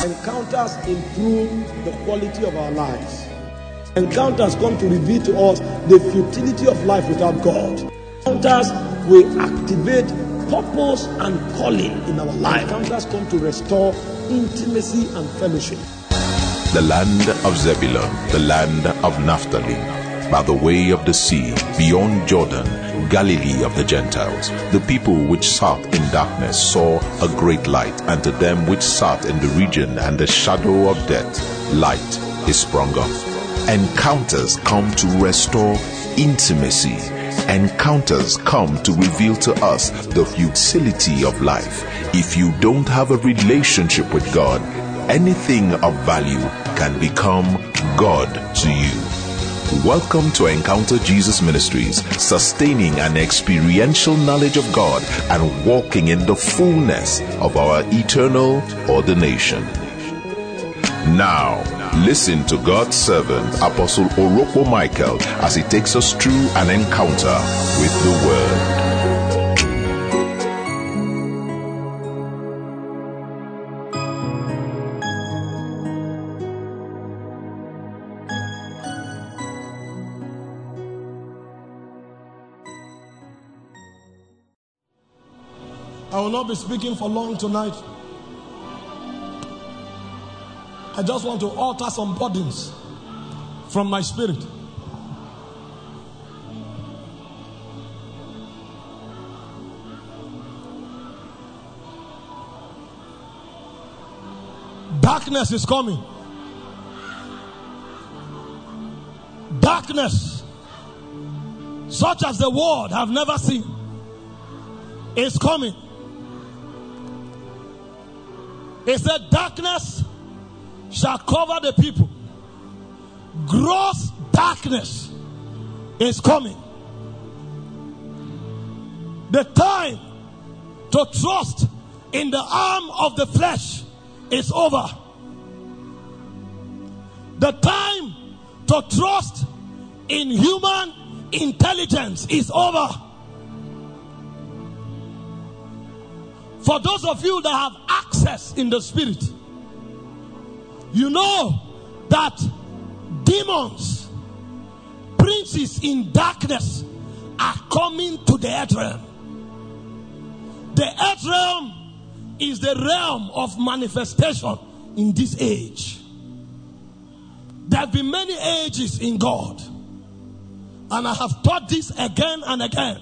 Encounters improve the quality of our lives. Encounters come to reveal to us the futility of life without God. Encounters will activate purpose and calling in our life. Encounters come to restore intimacy and fellowship. The land of Zebulun, the land of Naphtali, by the way of the sea, beyond Jordan, Galilee of the Gentiles. The people which sat in darkness saw a great light, and to them which sat in the region and the shadow of death, light is sprung up. Encounters come to restore intimacy. Encounters come to reveal to us the futility of life. If you don't have a relationship with God, anything of value can become God to you. Welcome to Encounter Jesus Ministries, sustaining an experiential knowledge of God and walking in the fullness of our eternal ordination. Now, listen to God's servant, Apostle Orokpo Michael, as he takes us through an encounter with the Word. I will not be speaking for long tonight. I just want to alter some burdens from my spirit. Darkness is coming. Darkness, such as the world have never seen, is coming. It said, darkness shall cover the people. Gross darkness is coming. The time to trust in the arm of the flesh is over. The time to trust in human intelligence is over. For those of you that have access in the spirit, you know that demons, princes in darkness are coming to the earth realm. The earth realm is the realm of manifestation in this age. There have been many ages in God, and I have taught this again and again.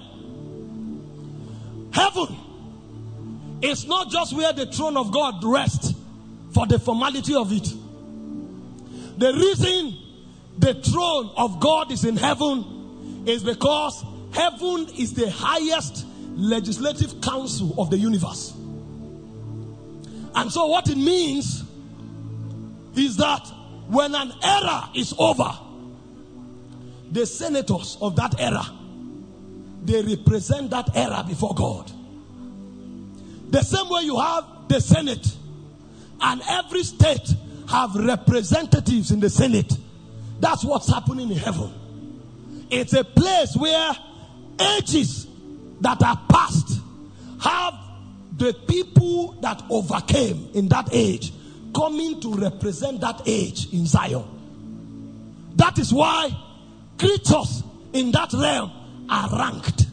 Heaven is not just where the throne of God rests for the formality of it. The reason the throne of God is in heaven is because heaven is the highest legislative council of the universe. And so what it means is that when an era is over, the senators of that era, they represent that era before God. The same way you have the Senate, and every state have representatives in the Senate. That's what's happening in heaven. It's a place where ages that are past have the people that overcame in that age coming to represent that age in Zion. That is why creatures in that realm are ranked.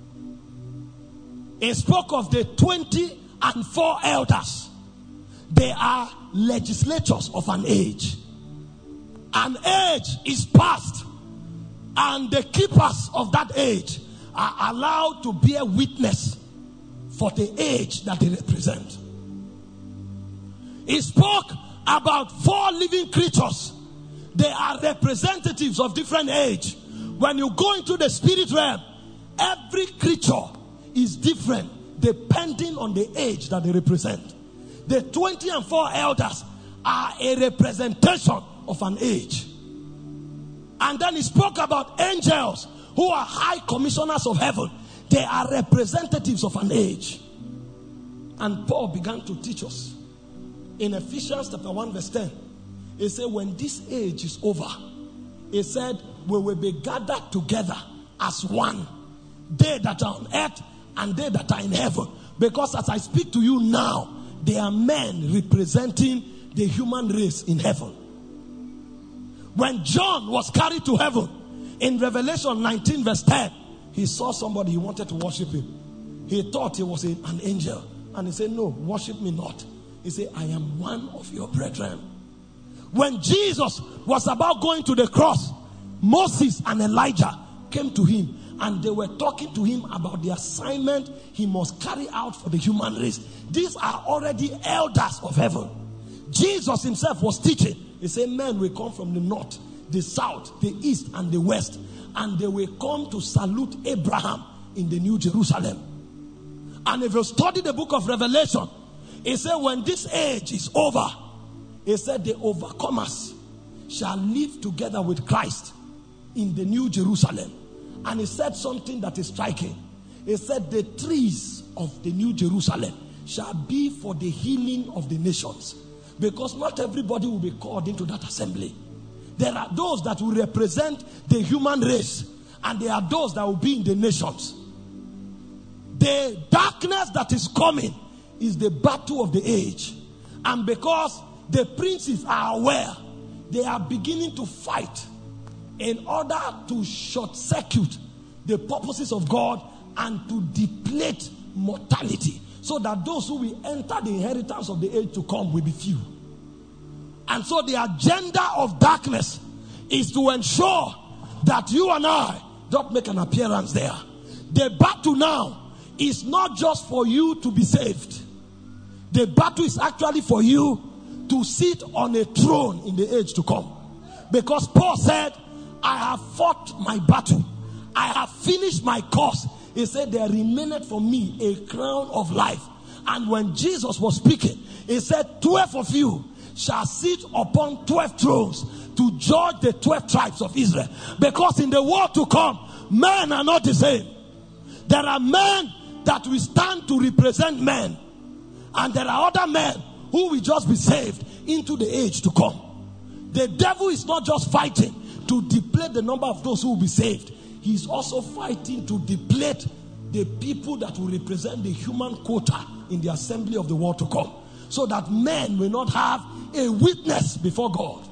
It spoke of the 24 elders. They are legislators of an age. An age is past, and the keepers of that age are allowed to bear witness for the age that they represent. It spoke about 4 living creatures. They are representatives of different age. When you go into the spirit realm, every creature is different depending on the age that they represent. The 24 elders are a representation of an age. And then he spoke about angels who are high commissioners of heaven. They are representatives of an age. And Paul began to teach us in Ephesians chapter 1 verse 10. He said, when this age is over, he said, we will be gathered together as one. They that are on earth and they that are in heaven. Because as I speak to you now, they are men representing the human race in heaven. When John was carried to heaven, in Revelation 19 verse 10, he saw somebody, he wanted to worship him. He thought he was an angel. And he said, no, worship me not. He said, I am one of your brethren. When Jesus was about going to the cross, Moses and Elijah came to him, and they were talking to him about the assignment he must carry out for the human race. These are already elders of heaven. Jesus himself was teaching. He said, men will come from the north, the south, the east, and the west, and they will come to salute Abraham in the New Jerusalem. And if you study the book of Revelation, it said when this age is over, it said the overcomers shall live together with Christ in the New Jerusalem. And he said something that is striking. He said the trees of the New Jerusalem shall be for the healing of the nations. Because not everybody will be called into that assembly. There are those that will represent the human race, and there are those that will be in the nations. The darkness that is coming is the battle of the age. And because the princes are aware, they are beginning to fight in order to short circuit the purposes of God and to deplete mortality, so that those who will enter the inheritance of the age to come will be few. And so the agenda of darkness is to ensure that you and I don't make an appearance there. The battle now is not just for you to be saved. The battle is actually for you to sit on a throne in the age to come. Because Paul said, I have fought my battle. I have finished my course. He said, there remaineth for me a crown of life. And when Jesus was speaking, he said, 12 of you shall sit upon 12 thrones to judge the 12 tribes of Israel. Because in the world to come, men are not the same. There are men that will stand to represent men, and there are other men who will just be saved into the age to come. The devil is not just fighting to deplete the number of those who will be saved. He is also fighting to deplete the people that will represent the human quota in the assembly of the world to come, so that men will not have a witness before God.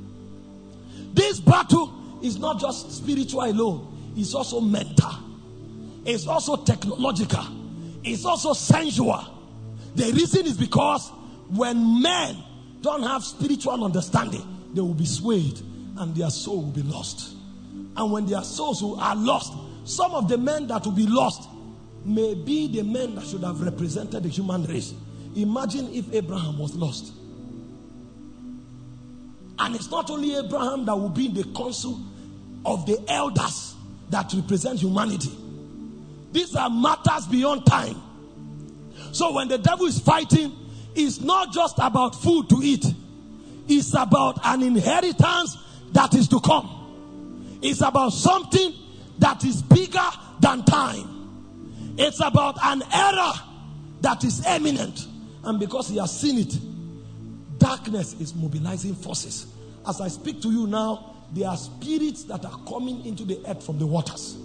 This battle is not just spiritual alone, it's also mental, it's also technological, it's also sensual. The reason is because when men don't have spiritual understanding, they will be swayed and their soul will be lost. And when their souls are lost, some of the men that will be lost may be the men that should have represented the human race. Imagine if Abraham was lost. And it's not only Abraham that will be in the council of the elders that represent humanity. These are matters beyond time. So when the devil is fighting, it's not just about food to eat. It's about an inheritance that is to come. It's about something that is bigger than time. It's about an era that is imminent. And because he has seen it, darkness is mobilizing forces. As I speak to you now, there are spirits that are coming into the earth from the waters.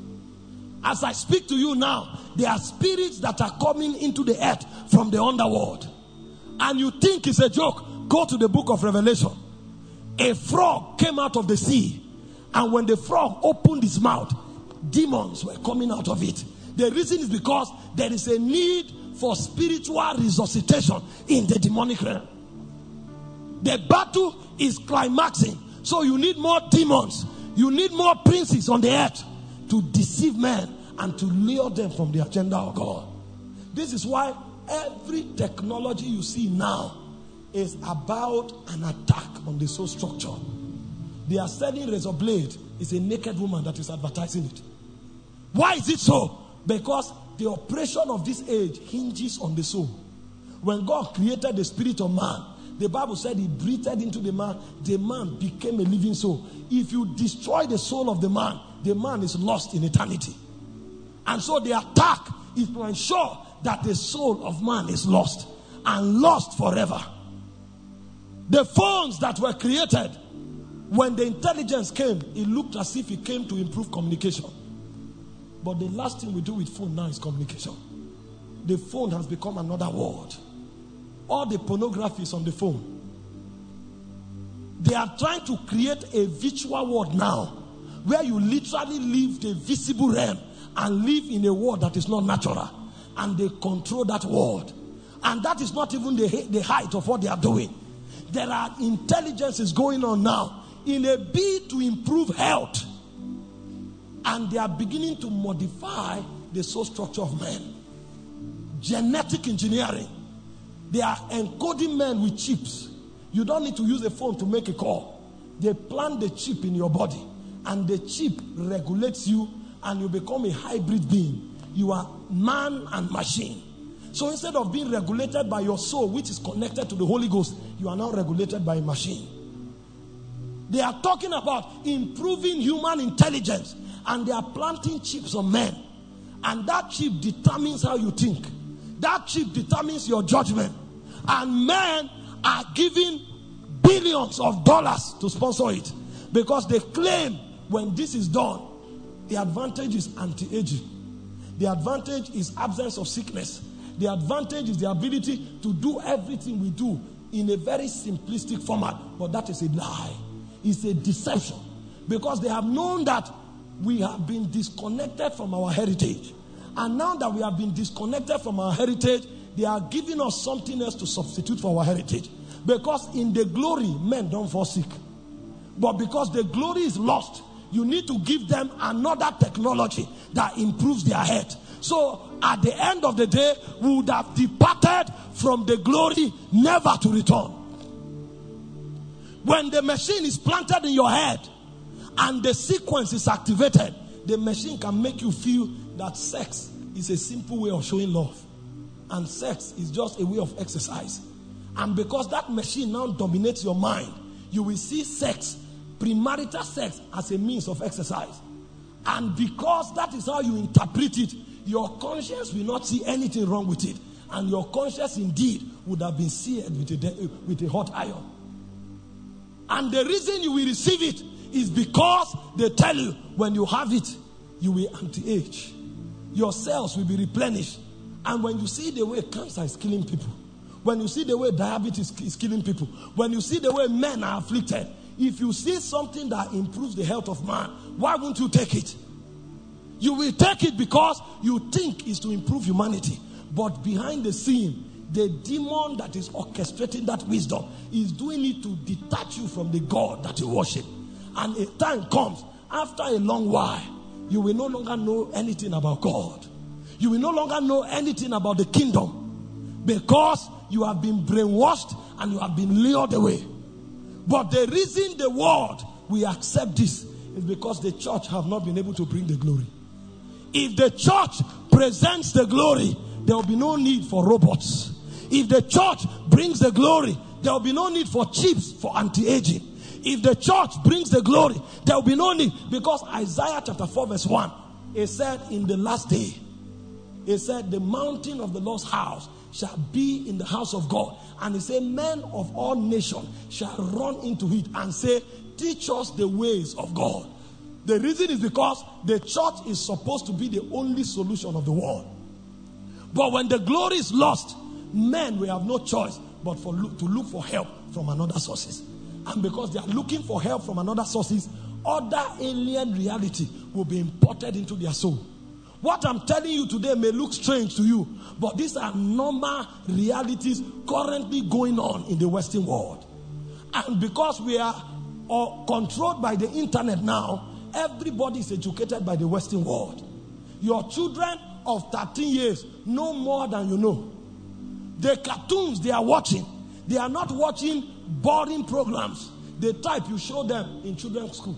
As I speak to you now, there are spirits that are coming into the earth from the underworld. And you think it's a joke. Go to the book of Revelation. A frog came out of the sea. And when the frog opened his mouth, demons were coming out of it. The reason is because there is a need for spiritual resuscitation in the demonic realm. The battle is climaxing. So you need more demons. You need more princes on the earth to deceive men and to lure them from the agenda of God. This is why every technology you see now is about an attack on the soul structure. They are selling razor blade. It's a naked woman that is advertising it. Why is it so? Because the operation of this age hinges on the soul. When God created the spirit of man, the Bible said he breathed into the man became a living soul. If you destroy the soul of the man is lost in eternity. And so the attack is to ensure that the soul of man is lost and lost forever. The phones that were created, when the intelligence came, it looked as if it came to improve communication. But the last thing we do with phone now is communication. The phone has become another world. All the pornography is on the phone. They are trying to create a virtual world now, where you literally leave the visible realm and live in a world that is not natural. And they control that world. And that is not even the height of what they are doing. There are intelligences going on now in a bid to improve health. And they are beginning to modify the soul structure of men. Genetic engineering. They are encoding men with chips. You don't need to use a phone to make a call. They plant the chip in your body, and the chip regulates you, and you become a hybrid being. You are man and machine. So instead of being regulated by your soul, which is connected to the Holy Ghost, you are now regulated by a machine. They are talking about improving human intelligence, and they are planting chips on men. And that chip determines how you think. That chip determines your judgment. And men are giving billions of dollars to sponsor it, because they claim when this is done, the advantage is anti-aging. The advantage is absence of sickness. The advantage is the ability to do everything we do in a very simplistic format. But that is a lie. It's a deception. Because they have known that we have been disconnected from our heritage. And now that we have been disconnected from our heritage, they are giving us something else to substitute for our heritage. Because in the glory, men don't fall sick. But because the glory is lost, you need to give them another technology that improves their health. So at the end of the day, we would have departed from the glory, never to return. When the machine is planted in your head and the sequence is activated, the machine can make you feel that sex is a simple way of showing love, and sex is just a way of exercise. And because that machine now dominates your mind, you will see sex, premarital sex, as a means of exercise. And because that is how you interpret it, your conscience will not see anything wrong with it. And your conscience indeed would have been seared with a hot iron. And the reason you will receive it is because they tell you when you have it, you will anti-age. Your cells will be replenished. And when you see the way cancer is killing people, when you see the way diabetes is killing people, when you see the way men are afflicted, if you see something that improves the health of man, why won't you take it? You will take it because you think it's to improve humanity. But behind the scene, the demon that is orchestrating that wisdom is doing it to detach you from the God that you worship. And a time comes, after a long while, you will no longer know anything about God. You will no longer know anything about the kingdom, because you have been brainwashed and you have been lured away. But the reason the world will accept this is because the church have not been able to bring the glory. If the church presents the glory, there will be no need for robots. If the church brings the glory, there will be no need for chips for anti-aging. If the church brings the glory, there will be no need. Because Isaiah chapter 4 verse 1, it said in the last day, it said the mountain of the Lord's house shall be in the house of God. And he said men of all nations shall run into it and say, teach us the ways of God. The reason is because the church is supposed to be the only solution of the world. But when the glory is lost, men will have no choice but to look for help from another sources. And because they are looking for help from another sources, other alien reality will be imported into their soul. What I'm telling you today may look strange to you, but these are normal realities currently going on in the Western world. And because we are controlled by the internet now, everybody is educated by the Western world. Your children of 13 years know more than you know. The cartoons they are watching, they are not watching boring programs. The type you show them in children's school.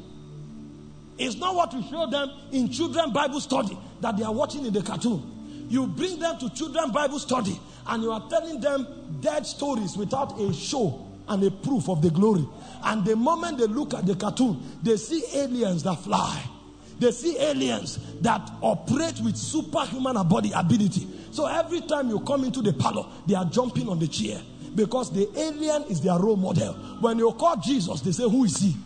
It's not what you show them in children's Bible study that they are watching in the cartoon. You bring them to children's Bible study and you are telling them dead stories without a show and a proof of the glory. And the moment they look at the cartoon, they see aliens that fly. They see aliens that operate with superhuman body ability. So every time you come into the parlor, they are jumping on the chair because the alien is their role model. When you call Jesus, they say, who is he?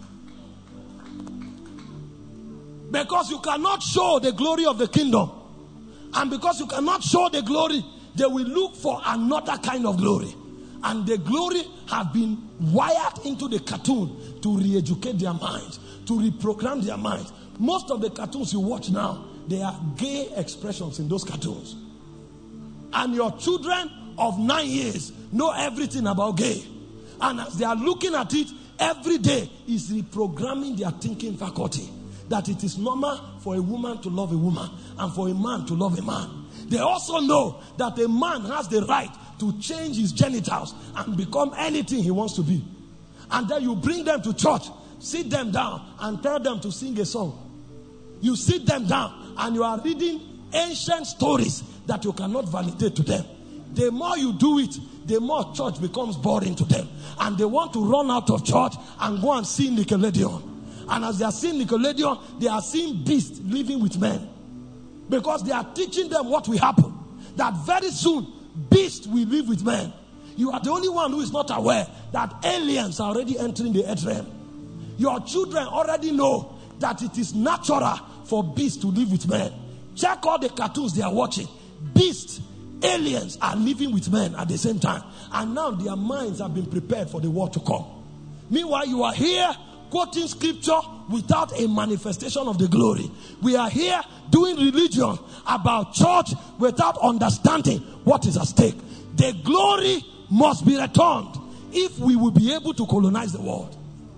Because you cannot show the glory of the kingdom. And because you cannot show the glory, they will look for another kind of glory. And the glory have been wired into the cartoon to re-educate their minds, to reprogram their minds. Most of the cartoons you watch now, they are gay expressions in those cartoons. And your children of 9 years know everything about gay. And as they are looking at it, every day is reprogramming their thinking faculty. That it is normal for a woman to love a woman and for a man to love a man. They also know that a man has the right to change his genitals and become anything he wants to be. And then you bring them to church, sit them down and tell them to sing a song. You sit them down and you are reading ancient stories that you cannot validate to them. The more you do it, the more church becomes boring to them. And they want to run out of church and go and see Nickelodeon. And as they are seeing Nickelodeon, they are seeing beasts living with men. Because they are teaching them what will happen. That very soon, beasts will live with men. You are the only one who is not aware that aliens are already entering the earth realm. Your children already know that it is natural for beasts to live with men. Check all the cartoons they are watching. Beasts, aliens are living with men at the same time. And now their minds have been prepared for the war to come. Meanwhile, you are here quoting scripture without a manifestation of the glory. We are here doing religion about church without understanding what is at stake. The glory must be returned if we will be able to colonize the world.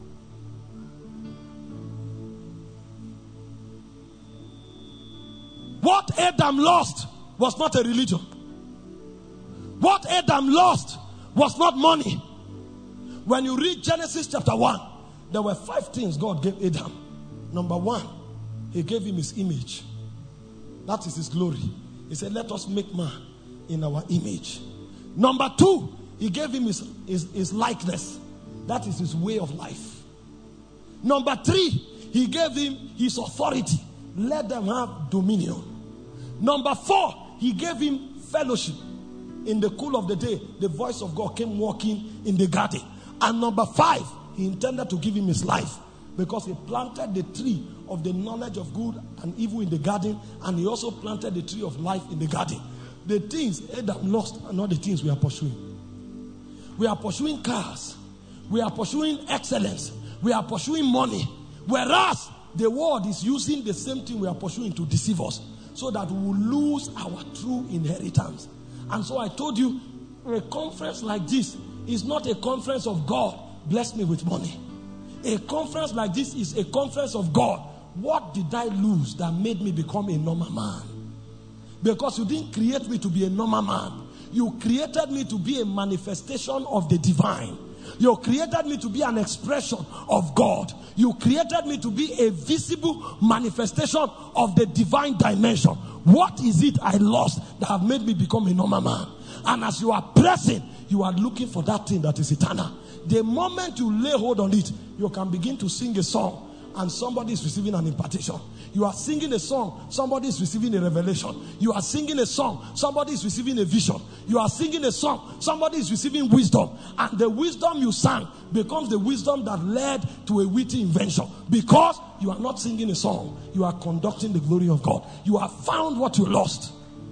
What Adam lost was not a religion. What Adam lost was not money. When you read Genesis chapter 1, there were 5 things God gave Adam. Number 1, he gave him his image. That is his glory. He said, let us make man in our image. Number 2, he gave him his likeness. That is his way of life. Number 3, he gave him his authority. Let them have dominion. Number 4, he gave him fellowship. In the cool of the day, the voice of God came walking in the garden. And number 5, he intended to give him his life, because he planted the tree of the knowledge of good and evil in the garden, and he also planted the tree of life in the garden. The things Adam lost are not the things we are pursuing. We are pursuing cars. We are pursuing excellence. We are pursuing money. Whereas the world is using the same thing we are pursuing to deceive us, so that we will lose our true inheritance. And so I told you, a conference like this is not a conference of God, bless me with money. A conference like this is a conference of God. What did I lose that made me become a normal man? Because you didn't create me to be a normal man. You created me to be a manifestation of the divine. You created me to be an expression of God. You created me to be a visible manifestation of the divine dimension. What is it I lost that have made me become a normal man? And as you are pressing, you are looking for that thing that is eternal. The moment you lay hold on it, you can begin to sing a song and somebody is receiving an impartation. You are singing a song, somebody is receiving a revelation. You are singing a song, somebody is receiving a vision. You are singing a song, somebody is receiving wisdom. And the wisdom you sang becomes the wisdom that led to a witty invention. Because you are not singing a song, you are conducting the glory of God. You have found what you lost.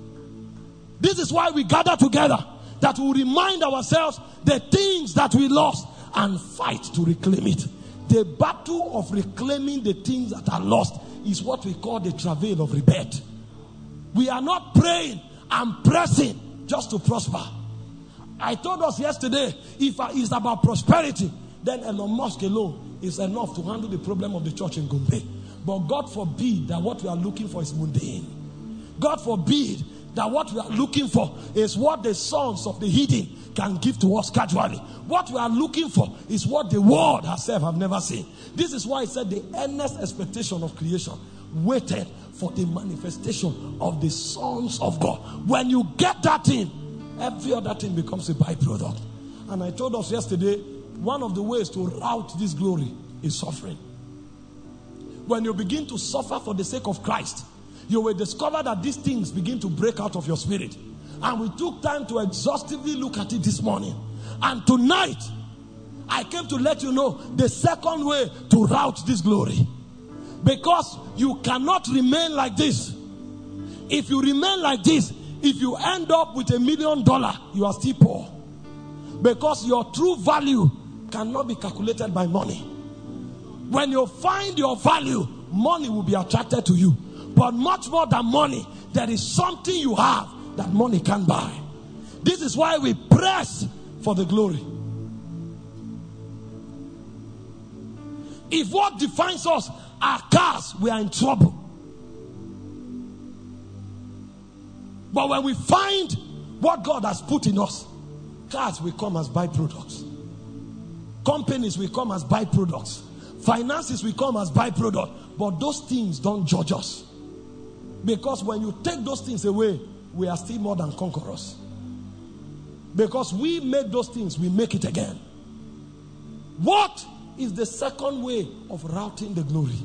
This is why we gather together, that we remind ourselves the things that we lost and fight to reclaim it. The battle of reclaiming the things that are lost is what we call the travail of rebirth. We are not praying and pressing just to prosper. I told us yesterday, if it's about prosperity, then Elon Musk alone is enough to handle the problem of the church in Gombe. But God forbid that what we are looking for is mundane. God forbid that what we are looking for is what the sons of the hidden can give to us casually. What we are looking for is what the world herself have never seen. This is why it said the earnest expectation of creation waited for the manifestation of the sons of God. When you get that thing, every other thing becomes a byproduct. And I told us yesterday, one of the ways to route this glory is suffering. When you begin to suffer for the sake of Christ, you will discover that these things begin to break out of your spirit. And we took time to exhaustively look at it this morning. And tonight, I came to let you know the second way to route this glory. Because you cannot remain like this. If you remain like this, if you end up with $1 million, you are still poor. Because your true value cannot be calculated by money. When you find your value, money will be attracted to you. But much more than money, there is something you have that money can't buy. This is why we press for the glory. If what defines us are cars, we are in trouble. But when we find what God has put in us, cars will come as byproducts. Companies will come as byproducts. Finances will come as byproducts. But those things don't judge us. Because when you take those things away, we are still more than conquerors. Because we made those things, we make it again. What is the second way of routing the glory?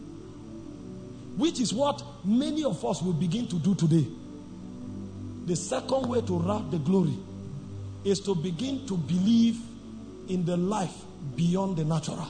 Which is what many of us will begin to do today. The second way to route the glory is to begin to believe in the life beyond the natural.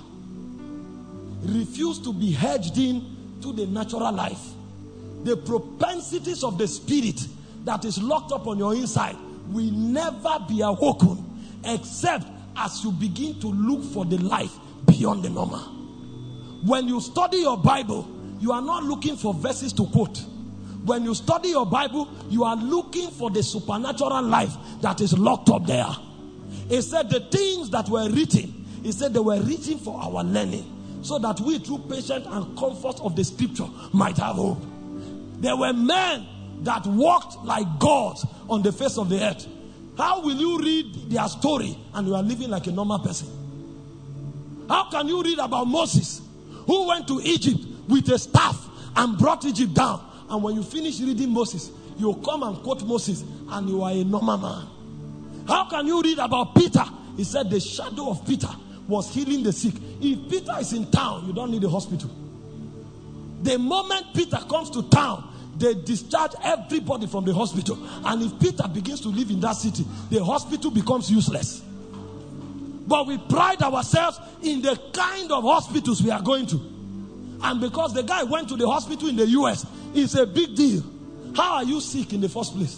Refuse to be hedged in to the natural life. The propensities of the spirit that is locked up on your inside will never be awoken except as you begin to look for the life beyond the normal. When you study your Bible, you are not looking for verses to quote. When you study your Bible, you are looking for the supernatural life that is locked up there. It said the things that were written, it said they were written for our learning, so that we through patience and comfort of the scripture might have hope. There were men that walked like gods on the face of the earth. How will you read their story and you are living like a normal person? How can you read about Moses, who went to Egypt with a staff and brought Egypt down? And when you finish reading Moses, you come and quote Moses and you are a normal man. How can you read about Peter? He said the shadow of Peter was healing the sick. If Peter is in town, you don't need a hospital. The moment Peter comes to town, they discharge everybody from the hospital. And if Peter begins to live in that city, the hospital becomes useless. But we pride ourselves in the kind of hospitals we are going to. And because the guy went to the hospital in the US, it's a big deal. How are you sick in the first place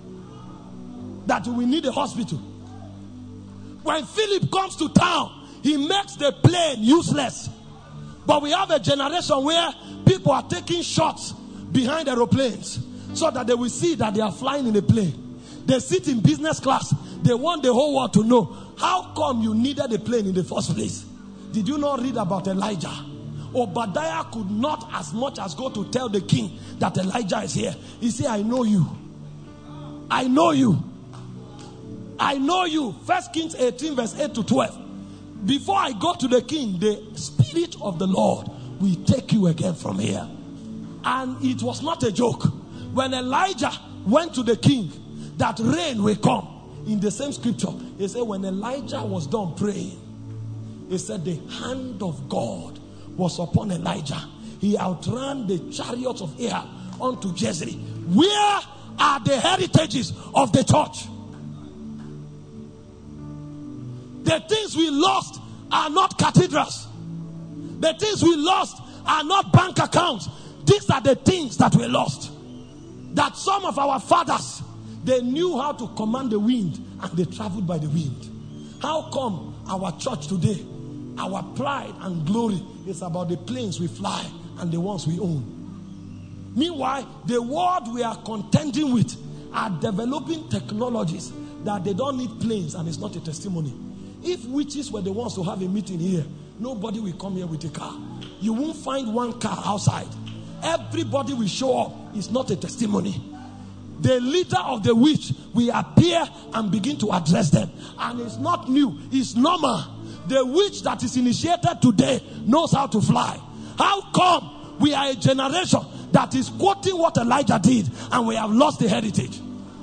that we need a hospital? When Philip comes to town, he makes the plane useless. But we have a generation where people are taking shots behind aeroplanes so that they will see that they are flying in a plane. They sit in business class. They want the whole world to know, how come you needed a plane in the first place? Did you not read about Elijah? Obadiah could not as much as go to tell the king that Elijah is here. He said, I know you. I know you. I know you. 1 Kings 18 verse 8 to 12. Before I go to the king, the Spirit of the Lord will take you again from here. And it was not a joke. When Elijah went to the king, that rain will come. In the same scripture, he said when Elijah was done praying, he said the hand of God was upon Elijah. He outran the chariots of Ahab unto Jezreel. Where are the heritages of the church? The things we lost are not cathedrals. The things we lost are not bank accounts. These are the things that we lost. That some of our fathers, they knew how to command the wind and they traveled by the wind. How come our church today, our pride and glory is about the planes we fly and the ones we own? Meanwhile, the world we are contending with are developing technologies that they don't need planes and it's not a testimony. If witches were the ones to have a meeting here, nobody will come here with a car. You won't find one car outside. Everybody will show up. It's not a testimony. The leader of the witch will appear and begin to address them. And it's not new. It's normal. The witch that is initiated today knows how to fly. How come we are a generation that is quoting what Elijah did and we have lost the heritage?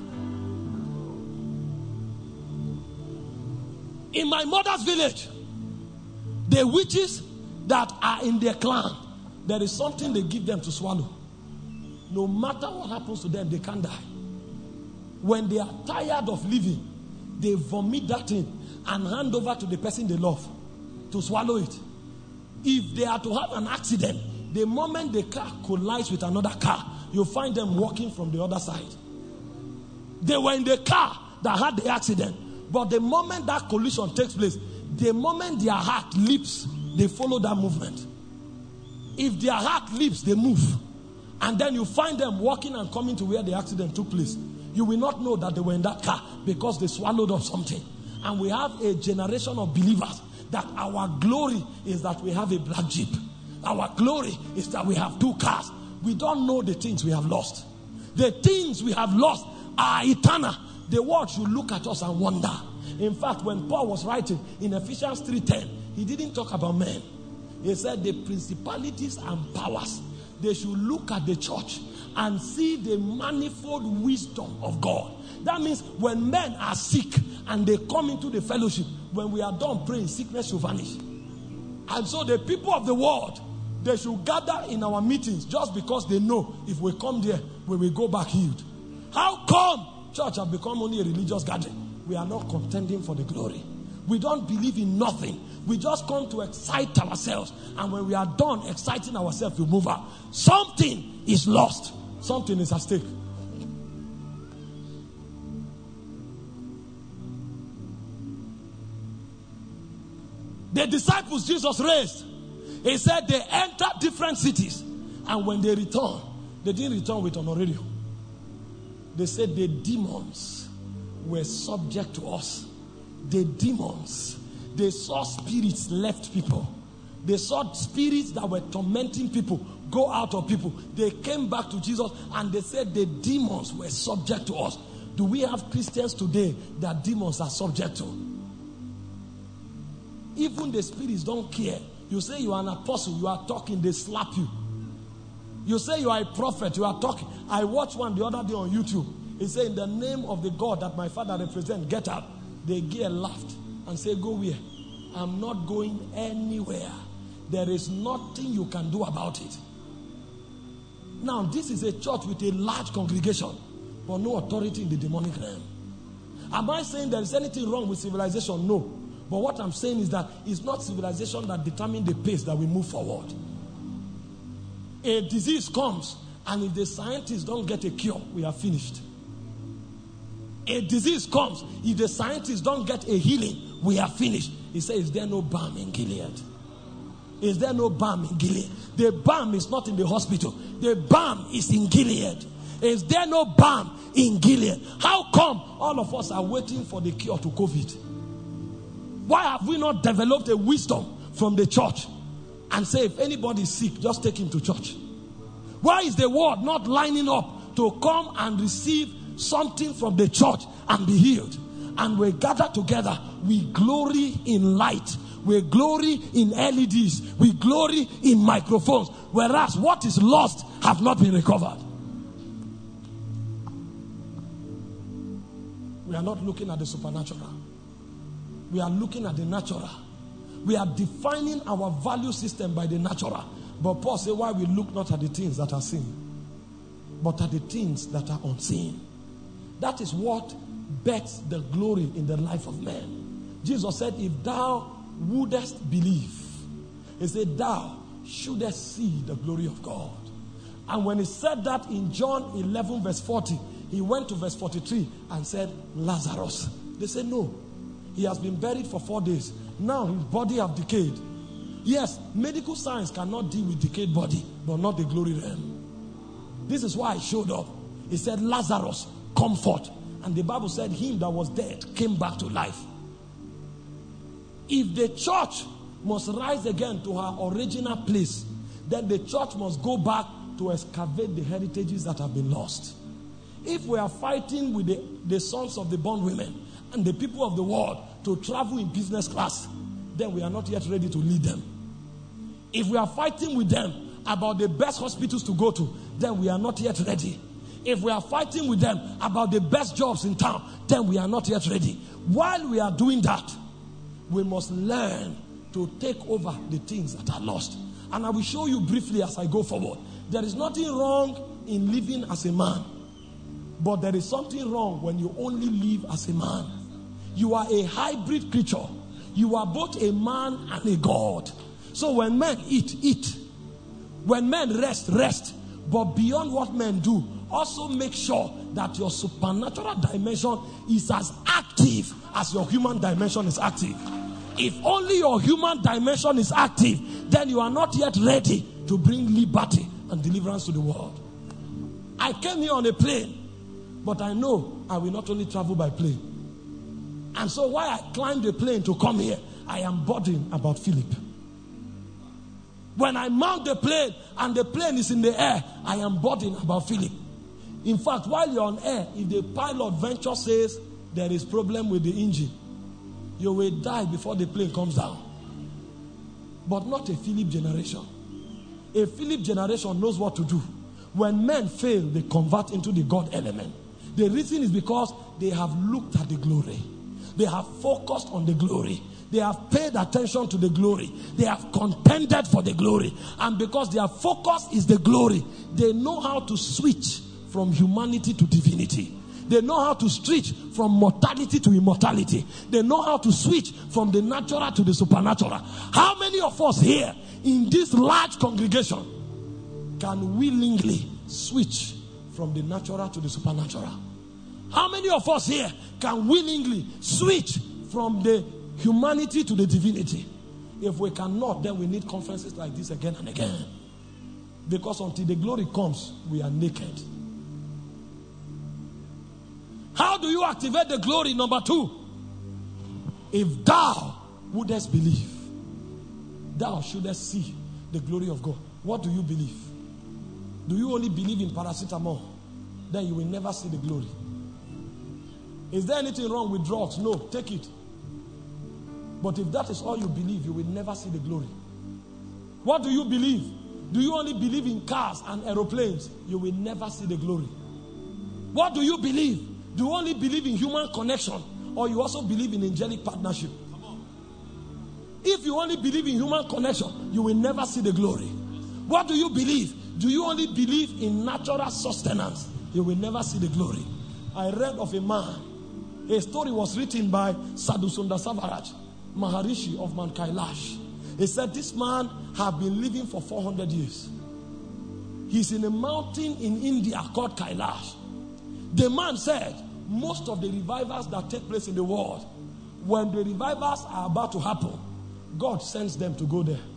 In my mother's village, the witches that are in their clan, there is something they give them to swallow. No matter what happens to them, they can't die. When they are tired of living, they vomit that thing and hand over to the person they love to swallow it. If they are to have an accident, the moment the car collides with another car, you find them walking from the other side. They were in the car that had the accident. But the moment that collision takes place, the moment their heart leaps, they follow that movement. If their heart leaps, they move. And then you find them walking and coming to where the accident took place. You will not know that they were in that car because they swallowed up something. And we have a generation of believers that our glory is that we have a black Jeep. Our glory is that we have 2 cars. We don't know the things we have lost. The things we have lost are eternal. The world should look at us and wonder. In fact, when Paul was writing in Ephesians 3:10, he didn't talk about men. He said the principalities and powers, they should look at the church and see the manifold wisdom of God. That means when men are sick and they come into the fellowship, when we are done praying, sickness will vanish. And so the people of the world, they should gather in our meetings just because they know if we come there, we will go back healed. How come church have become only a religious gathering? We are not contending for the glory. We don't believe in nothing. We just come to excite ourselves. And when we are done exciting ourselves, we move out. Something is lost. Something is at stake. The disciples Jesus raised, he said they entered different cities. And when they returned, they didn't return with honorarium. They said the demons were subject to us. The demons, they saw spirits left people. They saw spirits that were tormenting people go out of people. They came back to Jesus and they said the demons were subject to us. Do we have Christians today that demons are subject to? Even the spirits don't care. You say you are an apostle, you are talking, they slap you. You say you are a prophet, you are talking. I watched one the other day on YouTube. He said, in the name of the God that my father represents, get up. The girl laughed and said, go where? I'm not going anywhere. There is nothing you can do about it. Now, this is a church with a large congregation, but no authority in the demonic realm. Am I saying there is anything wrong with civilization? No. But what I'm saying is that it's not civilization that determines the pace that we move forward. A disease comes, and if the scientists don't get a cure, we are finished. A disease comes, if the scientists don't get a healing, we are finished. He says, is there no balm in Gilead? Is there no balm in Gilead? The balm is not in the hospital. The balm is in Gilead. Is there no balm in Gilead? How come all of us are waiting for the cure to COVID? Why have we not developed a wisdom from the church and say if anybody is sick, just take him to church? Why is the world not lining up to come and receive something from the church and be healed? And we gather together, we glory in light, we glory in LEDs, we glory in microphones, whereas what is lost have not been recovered. We are not looking at the supernatural. We are looking at the natural. We are defining our value system by the natural. But Paul said, why we look not at the things that are seen, but at the things that are unseen. That is what bets the glory in the life of man. Jesus said, if thou wouldest believe, he said, thou shouldest see the glory of God. And when he said that in John 11 verse 40, he went to verse 43 and said, Lazarus. They said, no, he has been buried for 4 days. Now his body have decayed. Yes, medical science cannot deal with decayed body, but not the glory realm. This is why he showed up. He said, Lazarus, come forth. And the Bible said him that was dead came back to life. If the church must rise again to her original place, then the church must go back to excavate the heritages that have been lost. If we are fighting with the sons of the bondwomen and the people of the world to travel in business class, then we are not yet ready to lead them. If we are fighting with them about the best hospitals to go to, then we are not yet ready. If we are fighting with them about the best jobs in town, then we are not yet ready. While we are doing that, we must learn to take over the things that are lost. And I will show you briefly as I go forward. There is nothing wrong in living as a man, but there is something wrong when you only live as a man. You are a hybrid creature. You are both a man and a God. So when men eat, eat. When men rest, rest. But beyond what men do, also make sure that your supernatural dimension is as active as your human dimension is active. If only your human dimension is active, then you are not yet ready to bring liberty and deliverance to the world. I came here on a plane, but I know I will not only travel by plane. And so while I climbed the plane to come here, I am burdened about Philip. When I mount the plane and the plane is in the air, I am burdened about Philip. In fact, while you're on air, if the pilot venture says there is problem with the engine, you will die before the plane comes down. But not a Philip generation. A Philip generation knows what to do. When men fail, they convert into the God element. The reason is because they have looked at the glory. They have focused on the glory. They have paid attention to the glory. They have contended for the glory. And because their focus is the glory, they know how to switch from humanity to divinity. They know how to switch from mortality to immortality. They know how to switch from the natural to the supernatural. How many of us here in this large congregation can willingly switch from the natural to the supernatural? How many of us here can willingly switch from the humanity to the divinity? If we cannot, then we need conferences like this again and again. Because until the glory comes, we are naked. How do you activate the glory? Number 2, if thou wouldest believe, thou shouldest see the glory of God. What do you believe? Do you only believe in paracetamol? Then you will never see the glory. Is there anything wrong with drugs? No, take it. But if that is all you believe, you will never see the glory. What do you believe? Do you only believe in cars and aeroplanes? You will never see the glory. What do you believe? Do you only believe in human connection, or you also believe in angelic partnership? If you only believe in human connection, you will never see the glory. What do you believe? Do you only believe in natural sustenance? You will never see the glory. I read of a man. A story was written by Sadhu Sundar Savaraj, Maharishi of Mount Kailash. He said this man had been living for 400 years. He's in a mountain in India called Kailash. The man said most of the revivals that take place in the world, when the revivals are about to happen, God sends them to go there.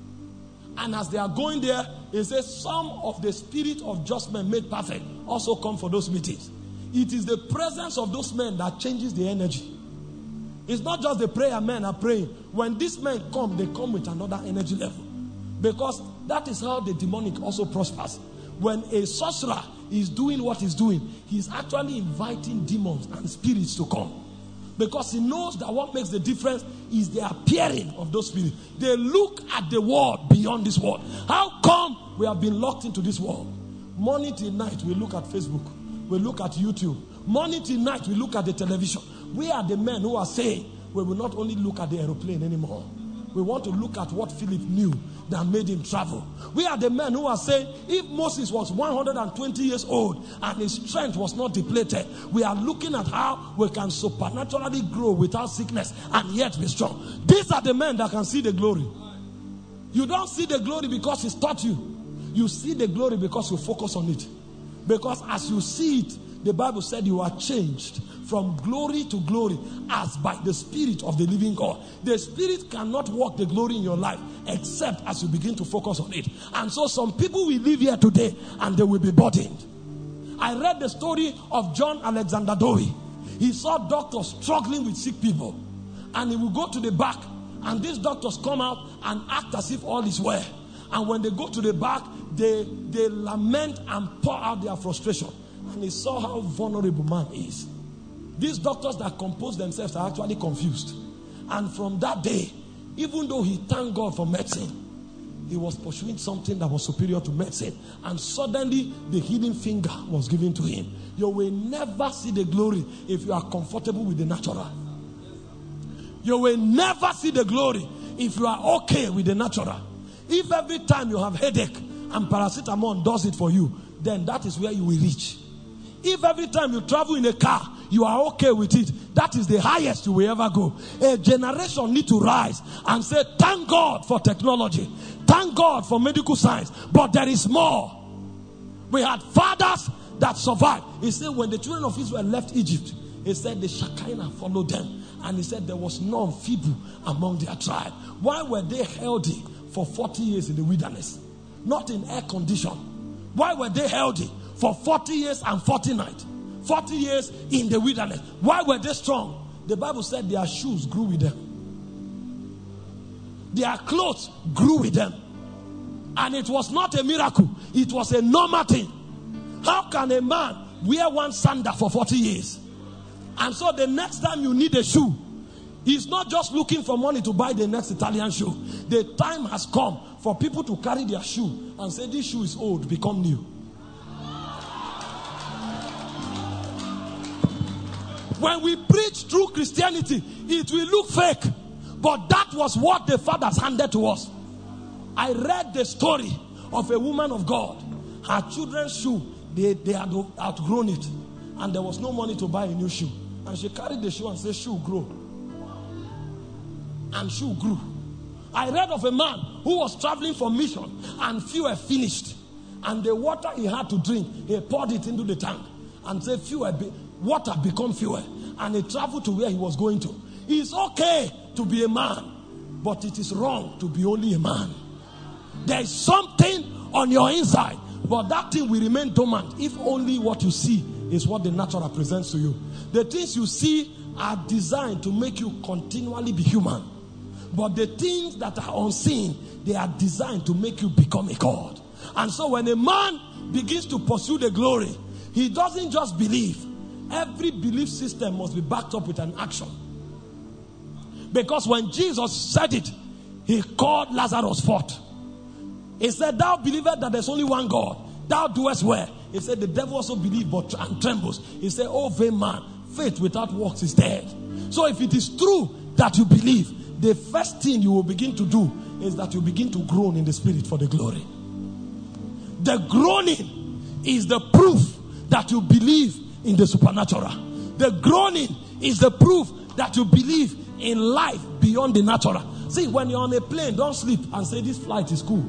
And as they are going there, he says some of the spirit of just men made perfect also come for those meetings. It is the presence of those men that changes the energy. It's not just the prayer men are praying. When these men come, they come with another energy level. Because that is how the demonic also prospers. When a sorcerer is doing what he's doing, he's actually inviting demons and spirits to come. Because he knows that what makes the difference is the appearing of those spirits. They look at the world beyond this world. How come we have been locked into this world? Morning till night we look at Facebook. We look at YouTube. Morning till night we look at the television. We are the men who are saying we will not only look at the aeroplane anymore. We want to look at what Philip knew that made him travel. We are the men who are saying if Moses was 120 years old and his strength was not depleted, we are looking at how we can supernaturally grow without sickness and yet be strong. These are the men that can see the glory. You don't see the glory because it's taught you. You see the glory because you focus on it. Because as you see it, the Bible said you are changed from glory to glory as by the Spirit of the living God. The Spirit cannot work the glory in your life except as you begin to focus on it. And so some people will live here today and they will be burdened. I read the story of John Alexander Dowie. He saw doctors struggling with sick people. And he will go to the back and these doctors come out and act as if all is well. And when they go to the back, they lament and pour out their frustration. And he saw how vulnerable man is. These doctors that compose themselves are actually confused. And from that day, even though he thanked God for medicine, he was pursuing something that was superior to medicine. And suddenly, the healing finger was given to him. You will never see the glory if you are comfortable with the natural. You will never see the glory if you are okay with the natural. If every time you have headache and paracetamol does it for you, then that is where you will reach. If every time you travel in a car, you are okay with it, that is the highest you will ever go. A generation need to rise and say, thank God for technology. Thank God for medical science. But there is more. We had fathers that survived. He said when the children of Israel left Egypt, he said the Shekinah followed them. And he said there was none feeble among their tribe. Why were they healthy for 40 years in the wilderness? Not in air condition. Why were they healthy for 40 years and 40 nights? 40 years in the wilderness. Why were they strong? The Bible said their shoes grew with them. Their clothes grew with them. And it was not a miracle. It was a normal thing. How can a man wear one sandal for 40 years? And so the next time you need a shoe, he's not just looking for money to buy the next Italian shoe. The time has come for people to carry their shoe and say, this shoe is old, become new. When we preach true Christianity, it will look fake. But that was what the fathers handed to us. I read the story of a woman of God. Her children's shoe, they had outgrown it. And there was no money to buy a new shoe. And she carried the shoe and said, shoe grow. And shoe grew. I read of a man who was traveling for mission and fuel finished. And the water he had to drink, he poured it into the tank. And said, water become fuel. And he traveled to where he was going to. It's okay to be a man, but it is wrong to be only a man. There is something on your inside, but that thing will remain dormant if only what you see is what the natural presents to you. The things you see are designed to make you continually be human. But the things that are unseen, they are designed to make you become a God. And so when a man begins to pursue the glory, he doesn't just believe. Every belief system must be backed up with an action. Because when Jesus said it, he called Lazarus forth. He said, thou believest that there's only one God. Thou doest well. He said, the devil also believed and trembles. He said, oh vain man, faith without works is dead. So if it is true that you believe, the first thing you will begin to do is that you begin to groan in the spirit for the glory. The groaning is the proof that you believe in the supernatural. The groaning is the proof that you believe in life beyond the natural. See, when you're on a plane, don't sleep and say this flight is cool.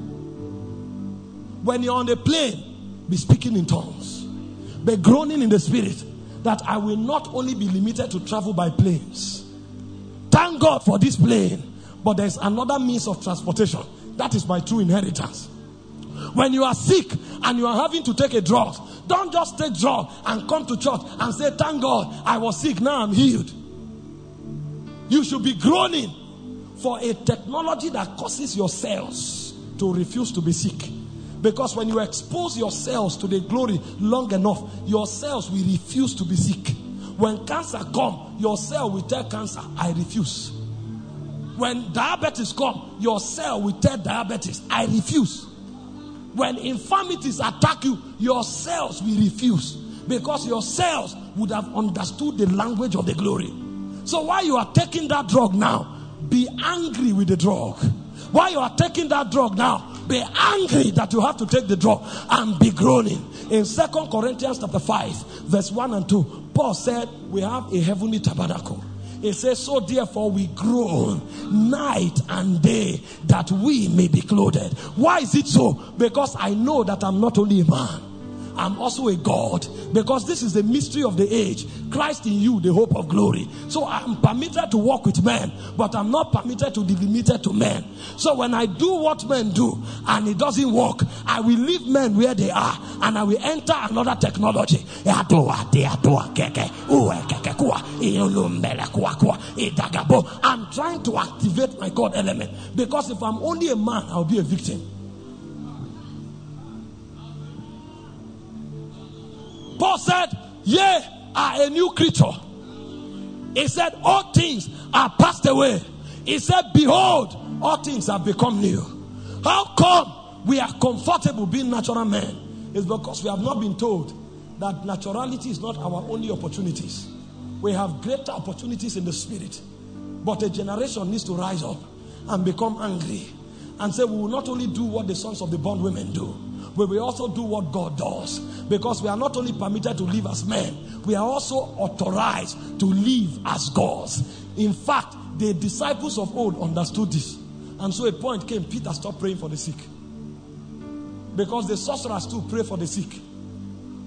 When you're on a plane, be speaking in tongues. Be groaning in the spirit that I will not only be limited to travel by planes. Thank God for this plane, but there's another means of transportation. That is my true inheritance. When you are sick and you are having to take a drug, don't just take drug and come to church and say, thank God I was sick, now I'm healed. You should be groaning for a technology that causes your cells to refuse to be sick. Because when you expose your cells to the glory long enough, your cells will refuse to be sick. When cancer comes, your cell will tell cancer, I refuse. When diabetes comes, your cell will tell diabetes, I refuse. When infirmities attack you, your cells will refuse. Because your cells would have understood the language of the glory. So while you are taking that drug now, be angry with the drug. While you are taking that drug now, be angry that you have to take the drug and be groaning. In 2 Corinthians chapter 5, verse 1 and 2, Paul said, we have a heavenly tabernacle. He says, so therefore we groan night and day that we may be clothed. Why is it so? Because I know that I'm not only a man, I'm also a God. Because this is the mystery of the age. Christ in you, the hope of glory. So I'm permitted to walk with men, but I'm not permitted to be limited to men. So when I do what men do and it doesn't work, I will leave men where they are and I will enter another technology. I'm trying to activate my God element. Because if I'm only a man, I'll be a victim. Paul said, ye are a new creature. He said, all things are passed away. He said, behold, all things have become new. How come we are comfortable being natural men? It's because we have not been told that naturality is not our only opportunities. We have greater opportunities in the spirit. But a generation needs to rise up and become angry and say, we will not only do what the sons of the bondwomen do, but we also do what God does. Because we are not only permitted to live as men, we are also authorized to live as gods. In fact, the disciples of old understood this. And so a point came, Peter stopped praying for the sick. Because the sorcerers too pray for the sick.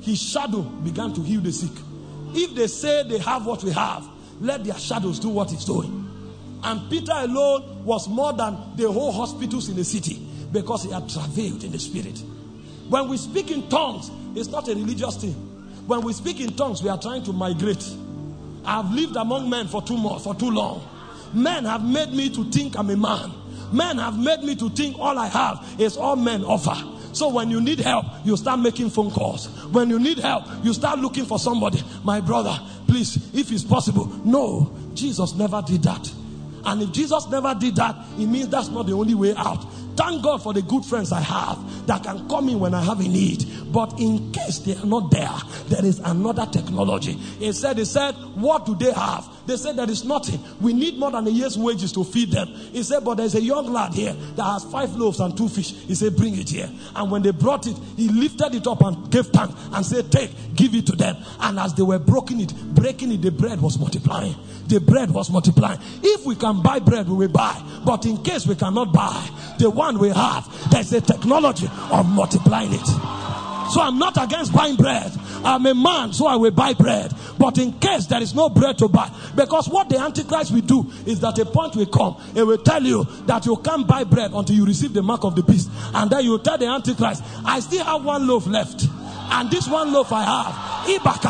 his shadow began to heal the sick. If they say they have what we have, let their shadows do what it's doing. And Peter alone was more than the whole hospitals in the city, because he had travailed in the spirit. When we speak in tongues, it's not a religious thing. When we speak in tongues, we are trying to migrate. I've lived among men for too long. Men have made me to think I'm a man. Men have made me to think all I have is all men offer. So when you need help, you start making phone calls. When you need help, you start looking for somebody. My brother, please, if it's possible. No, Jesus never did that. And if Jesus never did that, it means that's not the only way out. Thank God for the good friends I have that can come in when I have a need. But in case they are not there, there is another technology. He said, what do they have? They said there is nothing. We need more than a year's wages to feed them. He said, but there's a young lad here that has 5 loaves and 2 fish. He said, bring it here. And when they brought it, he lifted it up and gave thanks and said, give it to them. And as they were breaking it, the bread was multiplying. The bread was multiplying. If we can buy bread, we will buy. But in case we cannot buy, the one we have, there's a technology of multiplying it. So I'm not against buying bread. I'm a man, so I will buy bread. But in case there is no bread to buy, because what the Antichrist will do is that a point will come, it will tell you that you can't buy bread until you receive the mark of the beast. And then you tell the Antichrist, I still have 1 loaf left. And this 1 loaf I have,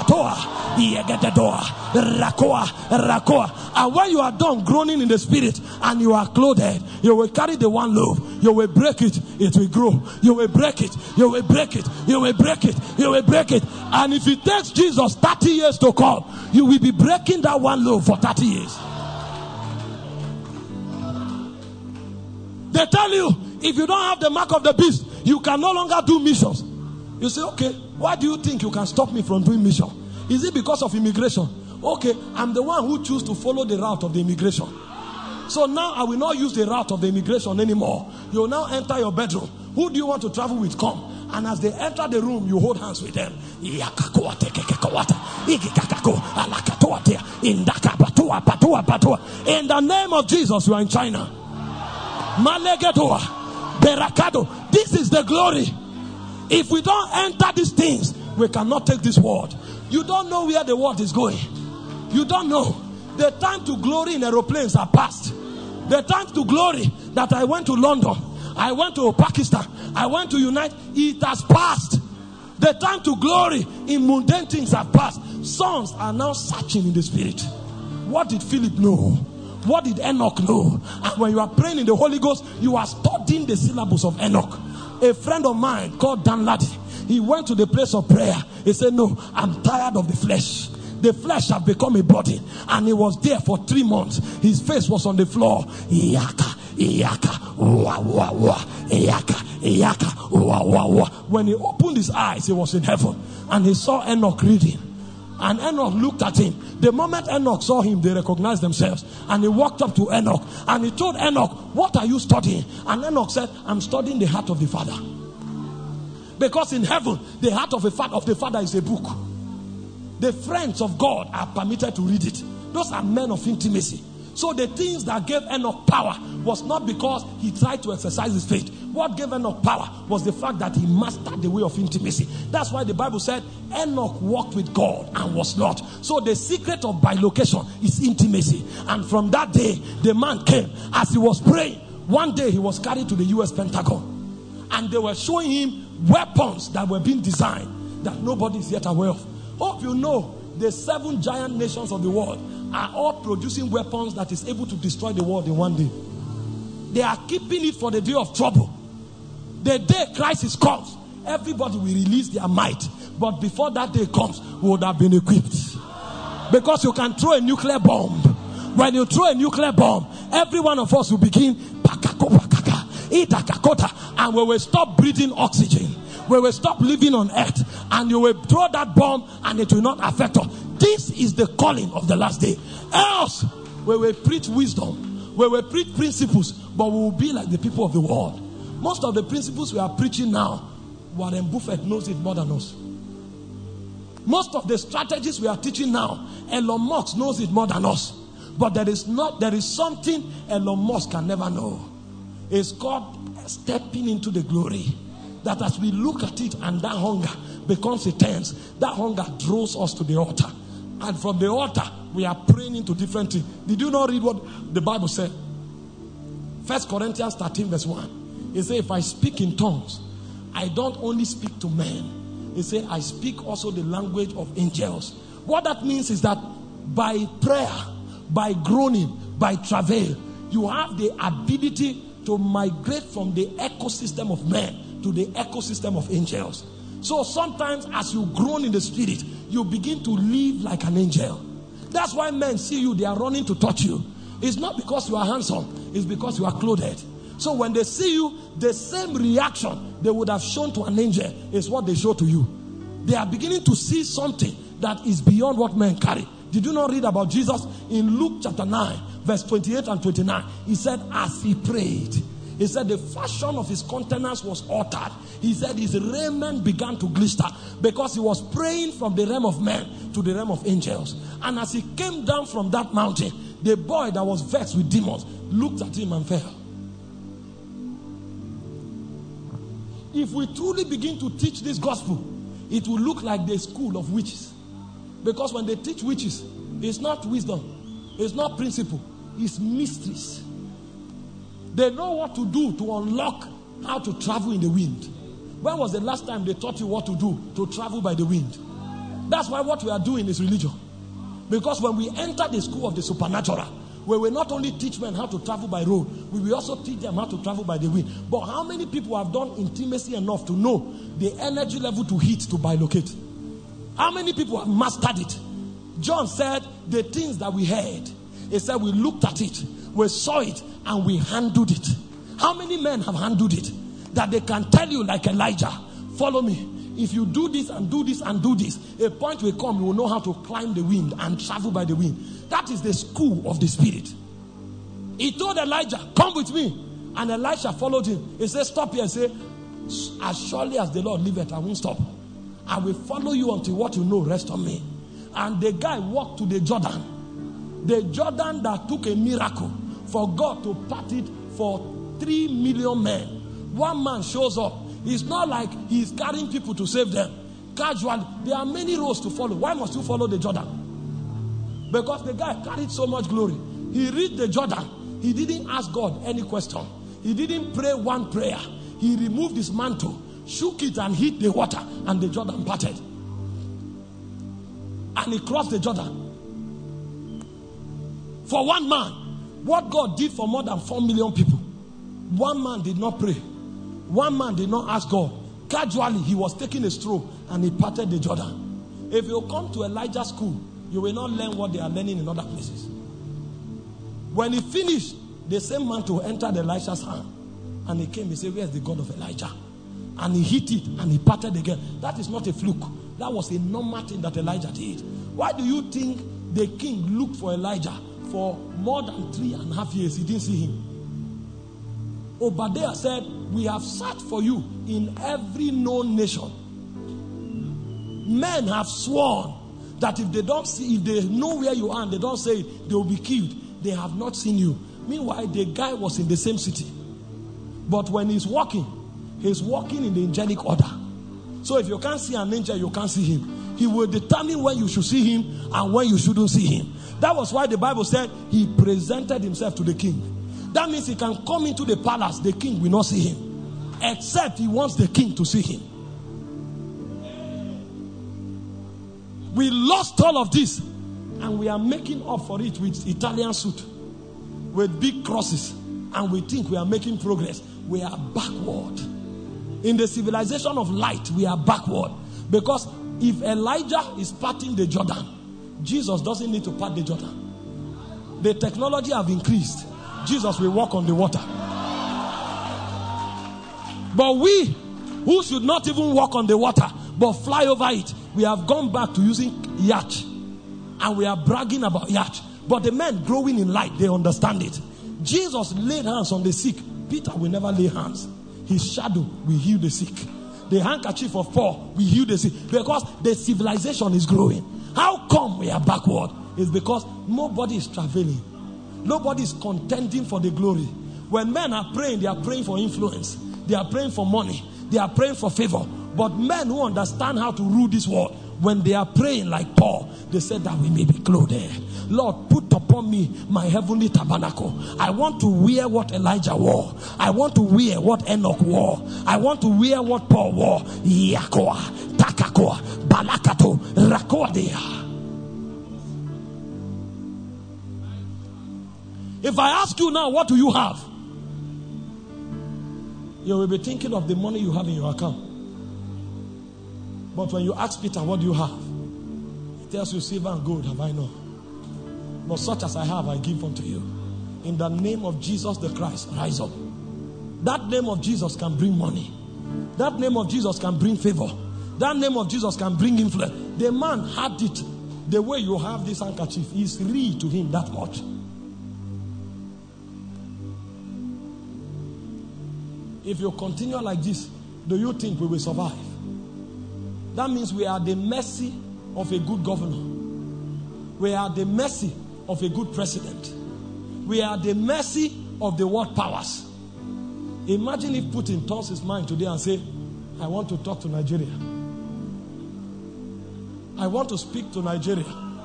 Rakoa. And when you are done groaning in the spirit and you are clothed, you will carry the 1 loaf, you will break it, it will grow. You will break it, you will break it, you will break it, you will break it. And if it takes Jesus 30 years to come, you will be breaking that 1 loaf for 30 years. They tell you, if you don't have the mark of the beast, you can no longer do missions. You say, okay, why do you think you can stop me from doing mission? Is it because of immigration? Okay, I'm the one who choose to follow the route of the immigration. So now I will not use the route of the immigration anymore. You will now enter your bedroom. Who do you want to travel with? Come. And as they enter the room, you hold hands with them. In the name of Jesus, you are in China. This is the glory. If we don't enter these things, we cannot take this world. You don't know where the world is going. You don't know. The time to glory in aeroplanes are past. The time to glory that I went to London, I went to Pakistan, I went to United, it has passed. The time to glory in mundane things have passed. Sons are now searching in the spirit. What did Philip know? What did Enoch know? And when you are praying in the Holy Ghost, you are studying the syllables of Enoch. A friend of mine called Dan Laddie, he went to the place of prayer. He said, no, I'm tired of the flesh. The flesh have become a body. And he was there for 3 months. His face was on the floor. When he opened his eyes, he was in heaven. And he saw Enoch reading. And Enoch looked at him. The moment Enoch saw him, they recognized themselves. And he walked up to Enoch. And he told Enoch, what are you studying? And Enoch said, I'm studying the heart of the Father. Because in heaven, the heart of the Father is a book. The friends of God are permitted to read it. Those are men of intimacy. So the things that gave Enoch power was not because he tried to exercise his faith. What gave Enoch power was the fact that he mastered the way of intimacy. That's why the Bible said Enoch walked with God and was not. So the secret of bilocation is intimacy. And from that day, the man came. As he was praying, one day he was carried to the US Pentagon. And they were showing him weapons that were being designed that nobody is yet aware of. Hope you know the 7 giant nations of the world are all producing weapons that is able to destroy the world in one day. They are keeping it for the day of trouble. The day crisis comes, everybody will release their might. But before that day comes, we would have been equipped. Because you can throw a nuclear bomb. When you throw a nuclear bomb, every one of us will begin and we will stop breathing oxygen. We will stop living on earth. And you will throw that bomb and it will not affect us. This is the calling of the last day. Else, we will preach wisdom. We will preach principles. But we will be like the people of the world. Most of the principles we are preaching now, Warren Buffett knows it more than us. Most of the strategies we are teaching now, Elon Musk knows it more than us. But there is something Elon Musk can never know. It's called stepping into the glory. that as we look at it and that hunger becomes intense, that hunger draws us to the altar. And from the altar, we are praying into different things. Did you not read what the Bible said? 1 Corinthians 13 verse 1. It says, if I speak in tongues, I don't only speak to men. It says, I speak also the language of angels. What that means is that by prayer, by groaning, by travail, you have the ability to migrate from the ecosystem of men to the ecosystem of angels. So sometimes as you groan in the spirit, you begin to live like an angel. That's why men see you, they are running to touch you. It's not because you are handsome, it's because you are clothed. So when they see you, the same reaction they would have shown to an angel is what they show to you. They are beginning to see something that is beyond what men carry. Did you not read about Jesus in Luke chapter 9 verse 28 and 29? He said as he prayed, he said the fashion of his countenance was altered. He said his raiment began to glister because he was praying from the realm of men to the realm of angels. And as he came down from that mountain, the boy that was vexed with demons looked at him and fell. If we truly begin to teach this gospel, it will look like the school of witches. Because when they teach witches, it's not wisdom, it's not principle, it's mysteries. They know what to do to unlock how to travel in the wind. When was the last time they taught you what to do to travel by the wind? That's why what we are doing is religion. Because when we enter the school of the supernatural, where we not only teach men how to travel by road, we will also teach them how to travel by the wind. But how many people have done intimacy enough to know the energy level to hit to bilocate? How many people have mastered it? John said the things that we heard, he said we looked at it, we saw it, and we handled it. How many men have handled it? That they can tell you like Elijah, follow me. If you do this and do this and do this, a point will come, you will know how to climb the wind and travel by the wind. That is the school of the spirit. He told Elijah, come with me. And Elisha followed him. He said, stop here and say, as surely as the Lord liveth, I won't stop. I will follow you until what you know rest on me. And the guy walked to the Jordan. The Jordan that took a miracle for God to part it for 3 million men. One man shows up. It's not like he's carrying people to save them. Casually, there are many roads to follow. Why must you follow the Jordan? Because the guy carried so much glory. He reached the Jordan. He didn't ask God any question. He didn't pray one prayer. He removed his mantle, shook it and hit the water, and the Jordan parted. And he crossed the Jordan. For one man, what God did for more than 4 million people. One man did not pray. One man did not ask God. Casually, he was taking a stroll and he parted the Jordan. If you come to Elijah's school, you will not learn what they are learning in other places. When he finished, the same man to entered Elisha's hand. And he came, he said, where's the God of Elijah? And he hit it and he parted again. That is not a fluke. That was a normal thing that Elijah did. Why do you think the king looked for Elijah for more than 3.5 years? He didn't see him. Obadiah said, we have searched for you in every known nation. Men have sworn that if they don't see, if they know where you are and they don't say it, they will be killed. They have not seen you. Meanwhile, the guy was in the same city. But when he's walking in the angelic order. So if you can't see an angel, you can't see him. He will determine when you should see him and when you shouldn't see him. That was why the Bible said he presented himself to the king. That means he can come into the palace, the king will not see him. Except he wants the king to see him. We lost all of this and we are making up for it with Italian suit, with big crosses, and we think we are making progress. We are backward. In the civilization of light, we are backward. Because if Elijah is parting the Jordan, Jesus doesn't need to part the Jordan. The technology have increased. Jesus will walk on the water. But we, who should not even walk on the water, but fly over it, we have gone back to using yacht. And we are bragging about yacht. But the men growing in light, they understand it. Jesus laid hands on the sick. Peter will never lay hands. His shadow will heal the sick. The handkerchief of Paul will heal the sick. Because the civilization is growing. How come we are backward? It's because nobody is traveling. Nobody is contending for the glory. When men are praying, they are praying for influence. They are praying for money. They are praying for favor. But men who understand how to rule this world, when they are praying like Paul, they said that we may be clothed. Lord, put upon me my heavenly tabernacle. I want to wear what Elijah wore. I want to wear what Enoch wore. I want to wear what Paul wore. Yakoa, Takakoa, Balakato, Rakoadea. If I ask you now, what do you have? You will be thinking of the money you have in your account. But when you ask Peter, what do you have? He tells you, silver and gold have I not. But such as I have, I give unto you. In the name of Jesus the Christ, rise up. That name of Jesus can bring money. That name of Jesus can bring favor. That name of Jesus can bring influence. The man had it. The way you have this handkerchief is real to him that much. If you continue like this, do you think we will survive? That means we are at the mercy of a good governor. We are at the mercy of a good president. We are at the mercy of the world powers. Imagine if Putin turns his mind today and say, I want to talk to Nigeria. I want to speak to Nigeria.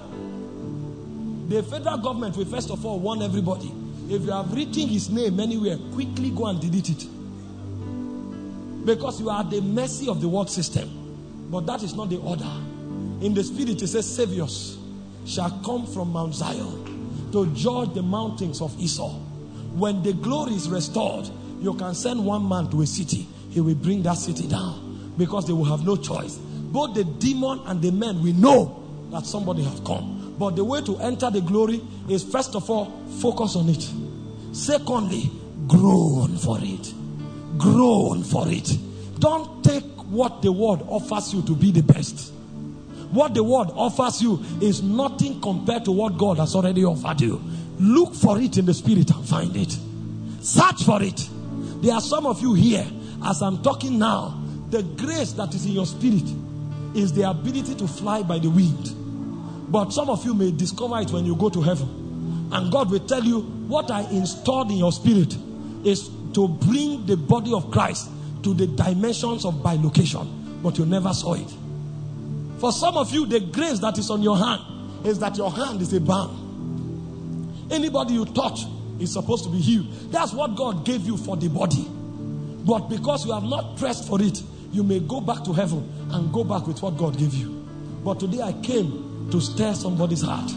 The federal government will first of all warn everybody. If you have written his name anywhere, quickly go and delete it. Because you are at the mercy of the world system. But that is not the order. In the spirit it says, saviors shall come from Mount Zion to judge the mountains of Esau. When the glory is restored, you can send one man to a city. He will bring that city down. Because they will have no choice. Both the demon and the men will know that somebody has come. But the way to enter the glory is, first of all, focus on it. Secondly, groan for it. Groan for it. Don't take what the world offers you to be the best. What the world offers you is nothing compared to what God has already offered you. Look for it in the spirit and find it. Search for it. There are some of you here, as I'm talking now, the grace that is in your spirit is the ability to fly by the wind. But some of you may discover it when you go to heaven. And God will tell you, what I installed in your spirit is to bring the body of Christ to the dimensions of bilocation. But you never saw it. For some of you, the grace that is on your hand is that your hand is a balm. Anybody you touch is supposed to be healed. That's what God gave you for the body. But because you have not pressed for it, you may go back to heaven and go back with what God gave you. But today I came to stir somebody's heart.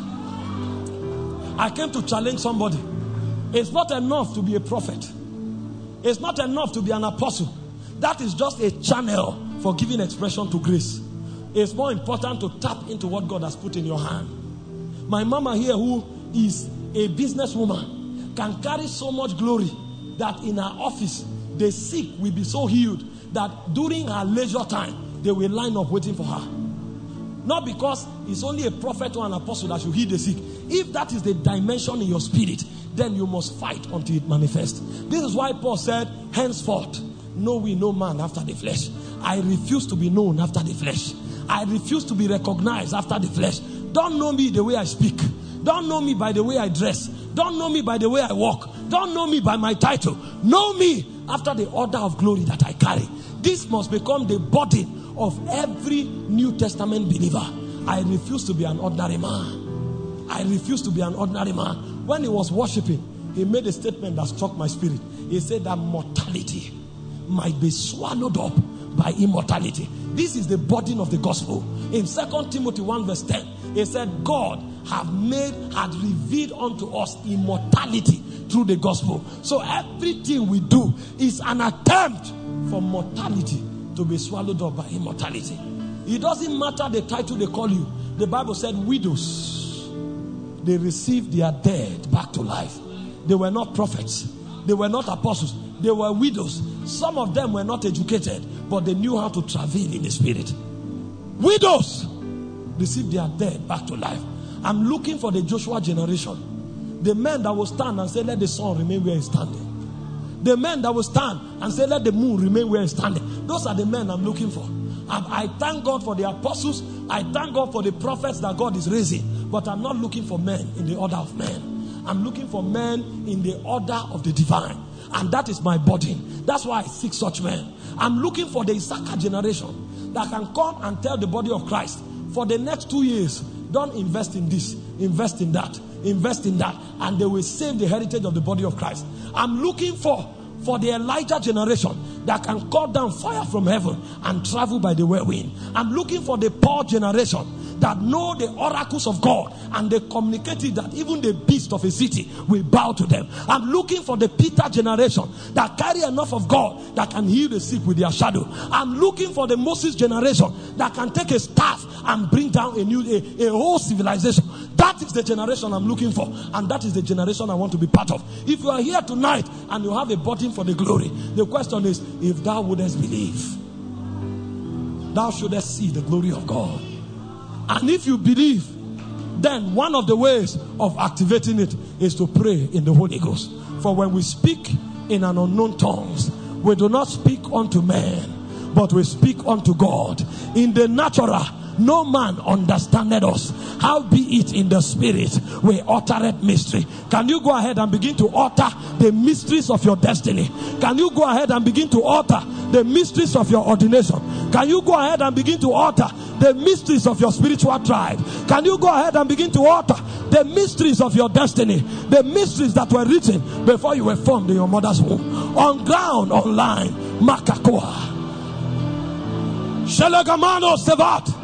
I came to challenge somebody. It's not enough to be a prophet. It's not enough to be an apostle. That is just a channel for giving expression to grace. It's more important to tap into what God has put in your hand. My mama here, who is a businesswoman, can carry so much glory that in her office, the sick will be so healed that during her leisure time, they will line up waiting for her. Not because it's only a prophet or an apostle that should heal the sick. If that is the dimension in your spirit, then you must fight until it manifests. This is why Paul said, henceforth, know we no man after the flesh. I refuse to be known after the flesh. I refuse to be recognized after the flesh. Don't know me the way I speak. Don't know me by the way I dress. Don't know me by the way I walk. Don't know me by my title. Know me after the order of glory that I carry. This must become the burden of every New Testament believer. I refuse to be an ordinary man. I refuse to be an ordinary man. When he was worshiping, he made a statement that struck my spirit. He said that mortality might be swallowed up by immortality. This is the burden of the gospel. In 2 Timothy 1 verse 10, he said, God had revealed unto us immortality through the gospel. So everything we do is an attempt for mortality to be swallowed up by immortality. It doesn't matter the title they call you. The Bible said widows, they received their dead back to life. They were not prophets. They were not apostles. They were widows. Some of them were not educated, but they knew how to travel in the spirit. Widows received their dead back to life. I'm looking for the Joshua generation. The men that will stand and say, let the sun remain where it's standing. The men that will stand and say, let the moon remain where it's standing. Those are the men I'm looking for. I thank God for the apostles. I thank God for the prophets that God is raising. But I'm not looking for men in the order of men. I'm looking for men in the order of the divine. And that is my burden. That's why I seek such men. I'm looking for the Issachar generation that can come and tell the body of Christ, for the next 2 years, don't invest in this, invest in that, invest in that, and they will save the heritage of the body of Christ. I'm looking for the Elijah generation that can call down fire from heaven and travel by the whirlwind. I'm looking for the Paul generation that know the oracles of God and they communicate it that even the beast of a city will bow to them. I'm looking for the Peter generation that carry enough of God that can heal the sick with their shadow. I'm looking for the Moses generation that can take a staff and bring down a whole civilization. That is the generation I'm looking for, and that is the generation I want to be part of. If you are here tonight and you have a burden for the glory, the question is, if thou wouldest believe, thou shouldest see the glory of God. And if you believe, then one of the ways of activating it is to pray in the Holy Ghost. For when we speak in an unknown tongues, we do not speak unto men, but we speak unto God. In the natural, no man understandeth us. How be it in the spirit, we uttereth mystery. Can you go ahead and begin to utter the mysteries of your destiny? Can you go ahead and begin to utter the mysteries of your ordination? Can you go ahead and begin to utter the mysteries of your spiritual tribe? Can you go ahead and begin to utter the mysteries of your destiny? The mysteries that were written before you were formed in your mother's womb. On ground, online, Makakoa. Shelegamano Sevat.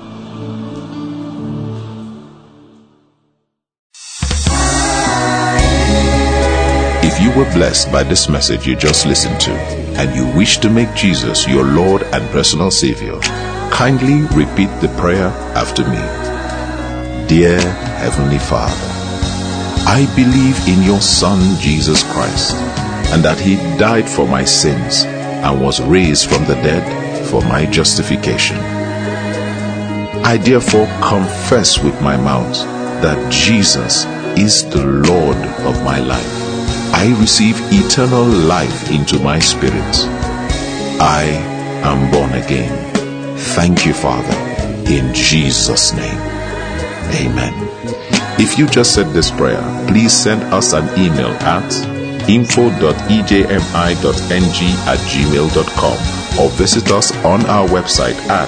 If you were blessed by this message you just listened to, and you wish to make Jesus your Lord and personal Savior, kindly repeat the prayer after me. Dear Heavenly Father, I believe in your Son Jesus Christ, and that he died for my sins and was raised from the dead for my justification. I therefore confess with my mouth that Jesus is the Lord of my life. I receive eternal life into my spirit. I am born again. Thank you, Father, in Jesus' name. Amen. If you just said this prayer, please send us an email at info.ejmi.ng@gmail.com or visit us on our website at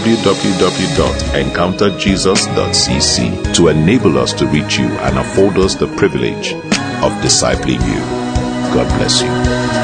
www.encounterjesus.cc to enable us to reach you and afford us the privilege of discipling you. God bless you.